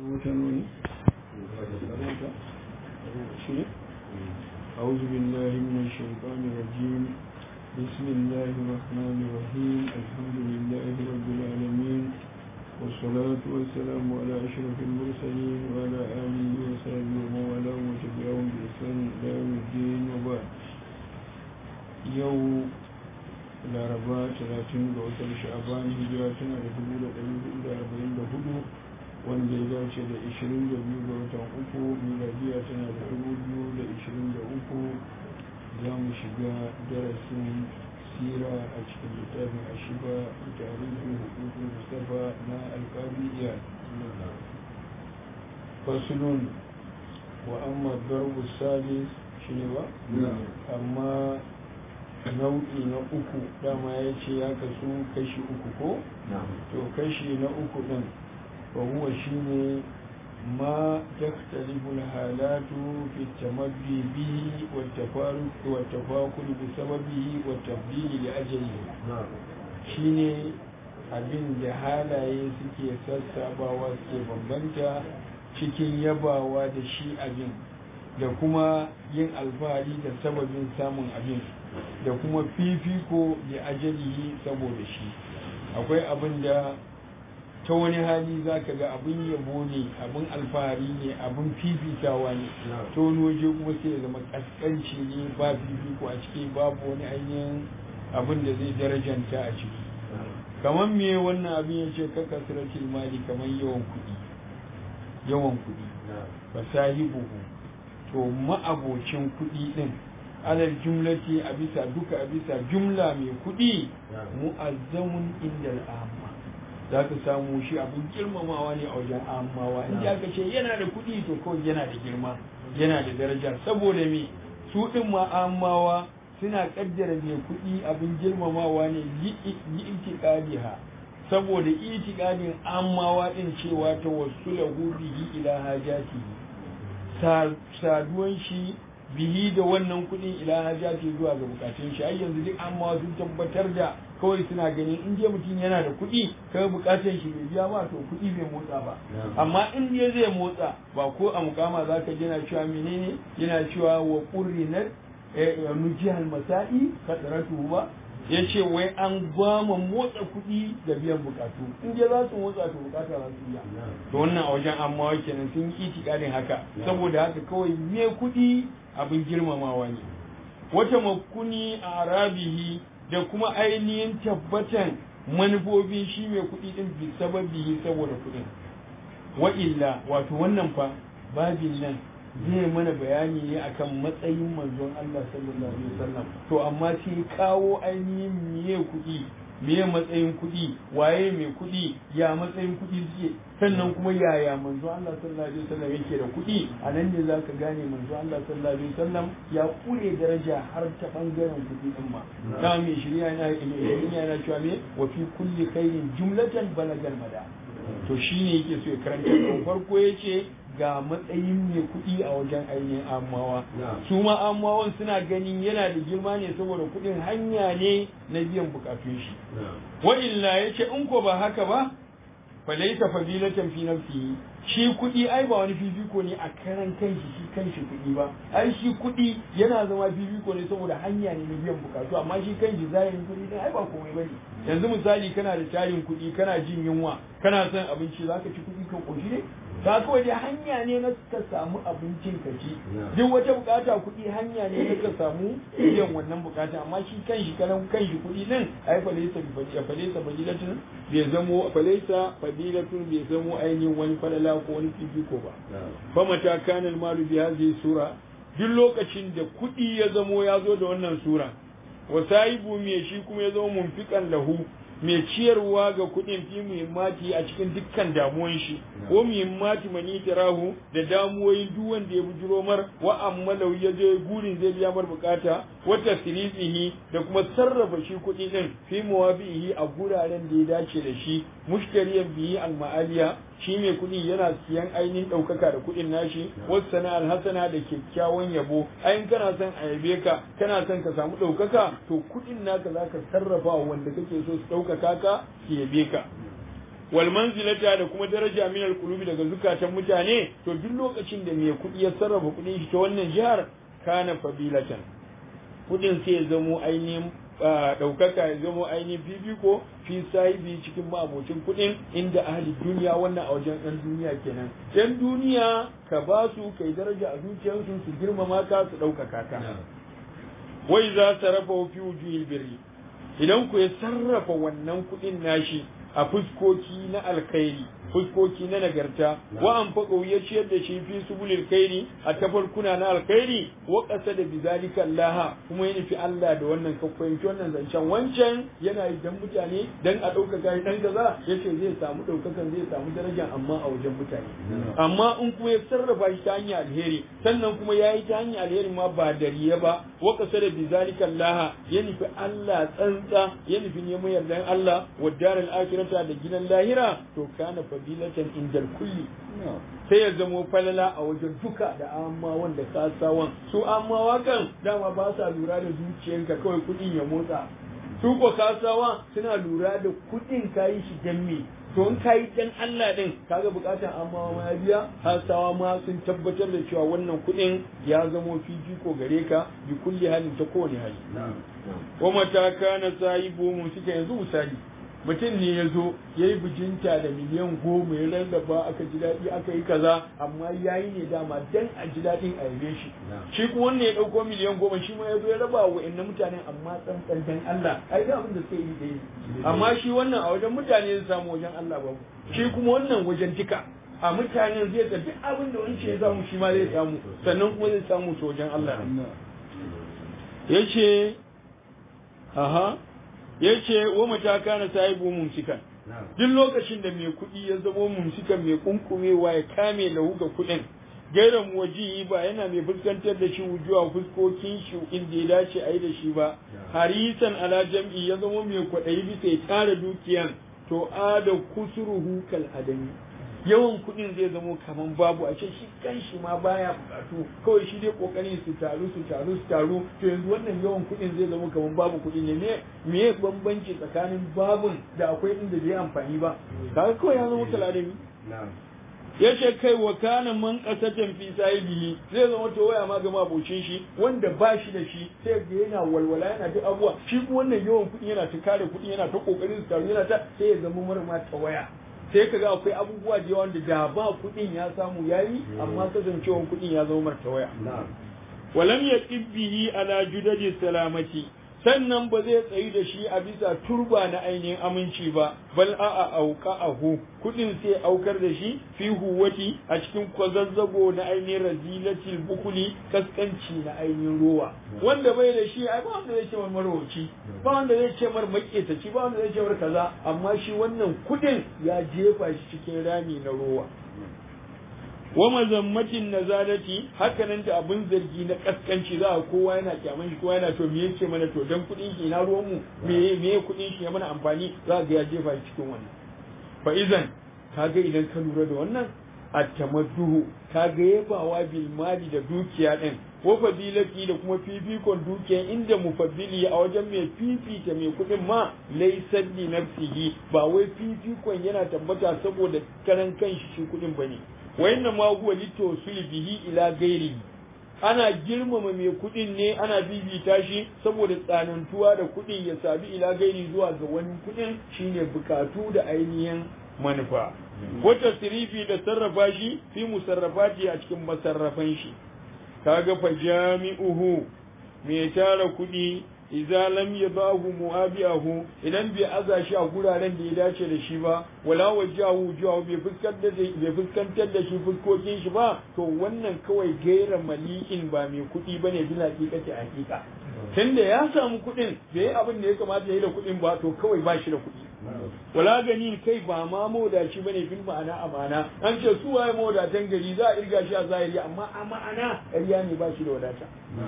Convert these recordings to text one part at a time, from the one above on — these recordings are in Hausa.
أعوذ بالله من الشيطان الرجيم. بسم الله الرحمن الرحيم. الحمد لله رب العالمين، والصلاة والسلام على أشرف المرسلين وعلى آله وصحبه ومن والاه وتبعهم بإحسان إلى يوم الدين. وبعد. يوم Laraba 30 ga watan Sha'ban, hijira tana da 1444, wanda ya dace da 22 ga watan uku, miladiya tana da 2023. Za mu shiga darasin sira a cikin littafin Ashiba tarihin hukukun Mustafa na alƙabiyya. Fasulun wa amma darbu salis shi ne ba? Amma nau'i na uku dama ya ce ya kasu kashi uku ko? To kashi na uku ɗin fahuwa shi ne ma taktaliful halatu fi tamaddi bihi wa tafakul bi sababihi wa tabdili da ajali. Shi ne abin da halaye suke sassabawa suke bambanta cikin yabawa da shi abin da kuma yin alfahari da sababin samun abin da kuma fifiko da ajalihi saboda shi. Akwai abin da ta wani hali za ka ga abin yabo ne, abin alfahari ne, abin fifitawa ne, ta wani waje kuma sai ya zama kaskanci ne, ba fifiko a ciki, babu wani ainihin abin da zai darajanta a ciki. Kamar me wannan abin ya ce kaka siratul mali, kamar yawan kuɗi fasahibuhu, to ma'abocin kuɗi ɗin alal jumlati a bisa jumla mai kuɗi mu'azzamun indal amma, za ka samu shi abin girmamawa ne a wajen ammawa. in aka ce yana da kuɗi to kawai yana da girma, yana da daraja. saboda me su ɗin ma ammawa suna kaddara mai kuɗi abin girmamawa ne li'itiqadiha, saboda itiqadin ammawa ɗin cewa tawassulahu bihi ila hajatihi, saduwan shi bihi da wannan kudin ila hajati zuwa ga bukatun shi. ai yanzu duk amma sun tabbatar da kawai suna ganin in je mutum yana da kudi kai bukatun shi bai biya ba to kudi bai motsa ba. amma in je zai motsa ba ko a mukama zaka ji yana cewa menene, yana cewa wa qurrinat nujihal masai kadaratu ba, yace wai an gwama motsa kudi da biyan bukatu. in je za su motsa to bukata za su biya. to wannan a wajen amma kenan sun yi itikadin haka. saboda haka kawai me kudi abin girmamawa ne. wata makuni a arabihi, da kuma ainihin tabbatan manufofin shi mai kuɗi ɗin bi sababihi, saboda kuɗin. wa illa, wato wannan fa babin nan zai mana bayani ne akan matsayin manzon Allah sallallahu alaihi wasallam. to amma sai kawo ainihin miye kuɗi, miye matsayin kuɗi, waye mai kuɗi, ya matsayin kuɗi suke, sannan kuma yaya manzo Allah sallallahu alaihi wasallam yake da kuɗi. a nan ne zaka gane manzo Allah sallallahu alaihi wasallam ya kure daraja har ta bangaren kuɗi din ma. da mai shirya yana cewa me wa fi kulli khairin jumlatan balagal mada. to shine yake so ya karanta da farko yace ga matsayin mai kuɗi a wajen ainihin amawa. su ma amawan suna ganin yana da girma ne saboda kuɗin hanya ne na biyan bukatun shi. wa illa yace in ko ba haka ba falaita fadilatan fi nafsihi, shi kuɗi ai ba wani fifiko ne a karan kanshi kuɗi ba. ai shi kuɗi yana zama fifiko ne saboda hanya ne na biyan bukatu, amma shi kanshi zahirin kuɗi din ai ba komai bane. yanzu misali kana da tarin kuɗi, kana jin yunwa, kana son abinci, zaka ci kuɗi kan koshi ne? ka kawai dai hanya ne na ka samu abincin ka ci. duk wata bukata kuɗi hanya ne na ka samu biyan wannan bukata, amma shi kanshi kuɗi din ai falaisa fadilatun bai zamo ainihin wani falala ko wani fifiko ba. fa mata kana al-malu bi hadhihi sura, duk lokacin da kuɗi ya zamo ya zo da wannan sura, wa sahibu me shi kuma ya zama munfiqan lahu, mai ciyarwa ga kuɗin fi muhimmati a cikin dukkan damuwan shi, ko muhimmati mani tarahu, da damuwoyin duk wanda ya bujiro mar, wa amma lau ya je gurin zai biya mar bukata, wa tasrifihi, da kuma sarrafa shi kuɗi din fi mawabihi a guraren da ya dace da shi, mushtariyan bihi al-ma'aliya, shi mai kuɗi yana siyan ainihin ɗaukaka da kuɗin nashi, wasu sana'ar hasana da kyakkyawan yabo. ayin kana son a yabe ka, kana son ka samu ɗaukaka, to kuɗin naka za ka sarrafa wanda kake so su ɗaukaka ka su yabe ka. wal manzilata da kuma daraja min al qulubi daga zukatan mutane to duk lokacin da mai kuɗi ya sarrafa kuɗin shi ta wannan jihar kana fabilatan kuɗin sai ya zamo ainihin ɗaukaka ya zamo ainihin fifiko fi sahibi cikin ma'abocin kuɗin inda ahli duniya wannan a wajen ɗan duniya kenan ɗan duniya ka ba su kai daraja a zuciyarsu su girmama ka su ɗaukaka ka wai za ta rafa fi wujuhil birri idan ku ya sarrafa wannan kuɗin nashi a fuskoki na alkhairi fuskoki na nagarta wa an faƙo ya ciyar da shi fi subulil khairi a tafarkuna na alkhairi wa ƙasa da bizalika Allah kuma ya nufi Allah da wannan ka fahimci wannan zancen wancan yana yi dan mutane dan a ɗaukaka shi dan kaza yace zai samu ɗaukakan zai samu darajar amma a wajen mutane amma in kuma ya sarrafa shi ta hanyar alheri sannan kuma ya yi ta hanyar alheri ma ba dariya ba wa ƙasa da bizalika Allah ya nufi Allah tsantsa ya nufi neman yardan Allah wa daral akhirata da gidan lahira to kana fadilatan indal kulli sai ya zamo falala a wajen duka da amma wanda kasawan su amma kan dama ba sa lura da zuciyanka kawai kudin ya motsa su ko kasawa suna lura da kudin kayi shi dan me to in kayi dan Allah din kaga bukatan amma ma ya biya kasawa ma sun tabbatar da cewa wannan kudin ya zamo fifiko gare ka bi kulli halin ta kowane hali wa mata kana sahibu mun suka yanzu misali mutum ne ya zo ya yi bijinta da miliyan 10 ya rarraba aka ji daɗi aka yi kaza amma ya yi ne dama dan a ji daɗin a yabe shi shi kuma wannan ya ɗauko miliyan 10 shi ma ya zo ya raba wa inna mutanen amma tsantsan dan Allah ai da abin da suka yi ɗaya amma shi wannan a wajen mutane zai samu wajen Allah ba shi kuma wannan wajen duka a mutanen zai ta duk abin da wani ya samu shi ma zai samu sannan kuma zai samu su wajen Allah yace yace wa mataka na sahibu mumsikan duk lokacin da mai kuɗi ya zama mumsikan mai kunkumewa ya kame lahu ga kuɗin gairan waji ba yana mai fuskantar da shi wujuwa fuskokin shi inda ya dace a yi da shi ba harisan ala jam'i ya zama mai kwaɗayi bisa ya tara dukiyan to ada kusuruhu kal adami yawan kuɗin zai zamo kaman babu a ce shi kanshi ma baya bukatu kawai shi dai kokarin su taru to yanzu wannan yawan kuɗin zai zamo kaman babu kuɗi ne me bambanci tsakanin babun da akwai inda bai amfani ba kaga kawai ya zama kaladami yace kai wa kana man qasatan fi sahibihi zai zama to waya ma ga mabocin shi wanda ba shi da shi sai ga yana walwala yana duk abuwa shi kuma wannan yawan kuɗi yana ta kare kuɗi yana ta kokarin su taru yana ta sai ya zama marma ta waya sai kaga akwai abubuwa da yawa da ba kuɗin ya samu yayi amma kasancewan kuɗin ya zama marta waya walam yaqib bihi ala judadi salamati sannan ba zai tsayi da shi a bisa turba na ainihin aminci ba bal a auka ahu kudin sai aukar da shi fi huwati a cikin kwazazzago na ainihin razilatil bukuli kaskanci na ainihin rowa wanda bai da shi ai ba wanda zai ce mar marwaci ba wanda zai ce mar maketaci ba wanda zai ce mar kaza amma shi wannan kudin ya jefa shi cikin rami na rowa wa mazammatin nazalati haka nan da abin zargi na kaskanci za a kowa yana kyaman shi kowa yana to me yake mana to dan kudin shi ina ruwan mu me kudin shi ya mana amfani za ga ya jefa shi cikin wannan fa idan kaga idan ka lura da wannan at-tamadduhu kaga yabawa bil mali da dukiya din wa fadilati da kuma fifikon dukiya inda mufaddili a wajen mai fifita mai kudin ma laysa li nafsihi ba wai fifikon yana tabbata saboda karan kanshi shi kudin bane wa inna ma huwa litawsil bihi ila ghairihi ana girmama mai kudin ne ana bibita shi saboda tsanantuwa da kudin ya sabi ila gairi zuwa ga wani kudin shine bukatu da ainihin manufa wata sirifi da sarrafa shi fi musarrafati a cikin masarrafan shi kaga fa jami'uhu mai tara kudi idza lam yadahu muabiahu idan bai aza shi a guraren da ya dace da shi ba wala wajahu jahu bai fuskantar da shi fuskokin shi ba to wannan kawai gaira malikin ba mai kuɗi bane bila hakikati hakika tunda ya samu kuɗin bai yi abin da ya kamata ya yi da kuɗin ba to kawai ba shi da kuɗi wala gani kai ba ma mawadaci bane bil ma'ana amana an ce su waye mawadatan gari za a irga shi a zahiri amma a ma'ana ƙarya ne ba shi da wadata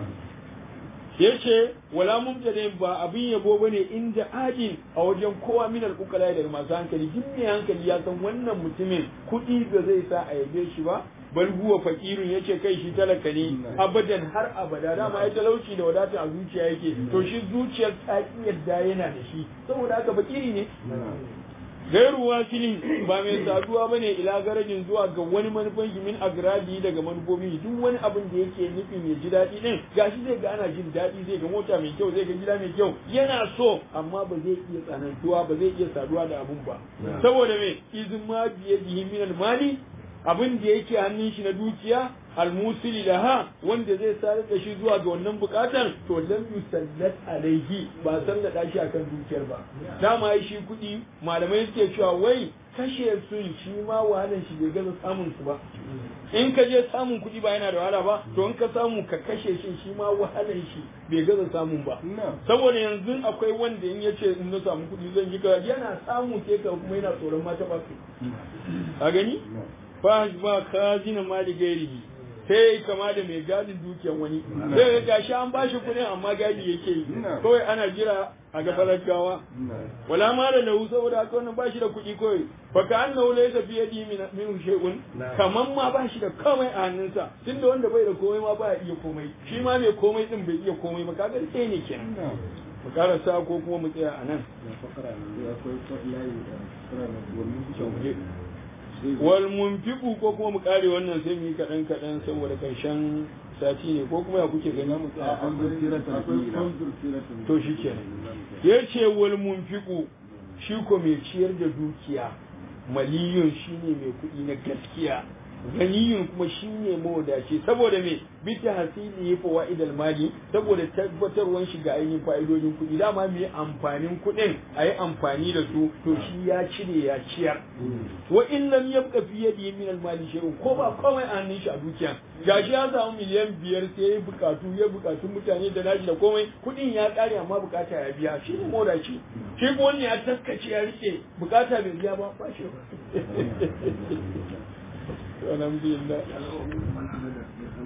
yace wala mumtadin ba abin yabo bane inda ajin a wajen kowa min al-ukala da masu hankali duk mai hankali ya san wannan mutumin kuɗi da zai sa a yabe shi ba bal huwa fakirun yace kai shi talaka ne abadan har abada dama ya talauci da wadata a zuciya yake to shi zuciyar ta yadda yana da shi saboda haka fakiri ne gairu wasilin ba mai saduwa bane ila garajin zuwa ga wani manufan shi min agradi daga manufofi duk wani abin da yake nufin ya ji daɗi din gashi zai ga ana jin daɗi zai ga mota mai kyau zai ga gida mai kyau yana so amma ba zai iya tsanantuwa ba zai iya saduwa da abun ba saboda me izin ma biye bihi min mali abin da yake hannun shi na dukiya almusili laha wanda zai sadar da shi zuwa ga wannan bukatar to lam yusallat alaihi ba sallada shi akan dukiyar ba dama shi kuɗi malamai suke cewa wai kashe sun shi ma wahalan shi bai gaza samun su ba in ka je samun kuɗi ba yana da wahala ba to in ka samu ka kashe shi ma wahalan shi bai gaza samun ba saboda yanzu akwai wanda in yace in na samu kuɗi zan yi ka yana samu ke ka kuma yana tsoron mata ba su a gani fa ba kazina mali gairihi sai kama da mai gadin dukiyar wani sai ga gashi an bashi kuɗin amma gadi yake yi kawai ana jira a ga talakawa wala ma da lahu saboda haka wannan bashi da kuɗi kawai fa ka annahu laysa fi yadi min shay'un kaman ma bashi da komai a hannunsa tunda wanda bai da komai ma ba iya komai shi ma mai komai din bai iya komai ba kaga sai ne kenan mu karasa ko kuma mu tsaya a nan wal munfiqu ko kuma mu kare wannan sai mu yi kadan saboda karshen sati ne ko kuma ya kuke gani mu tsaya to shikenan yace wal munfiqu shi ko mai ciyar da dukiya maliyun shine mai kuɗi na gaskiya ganiyun kuma shine mawadaci saboda me bita hasili fawaidal mali saboda tabbatarwan shi ga ainihin fa'idodin kuɗi dama me amfanin kuɗin ayi amfani da su to shi ya cire ya ciyar wa in lam yabqa fi yadi min al mali shay'un ko ba komai a hannun shi a dukiya gashi ya samu miliyan 5 sai ya bukatu mutane da nashi da komai kuɗin ya kare amma bukata ya biya shi ne mawadaci shi ko wanda ya taskace ya rike bukata bai biya ba shi alhamdulillah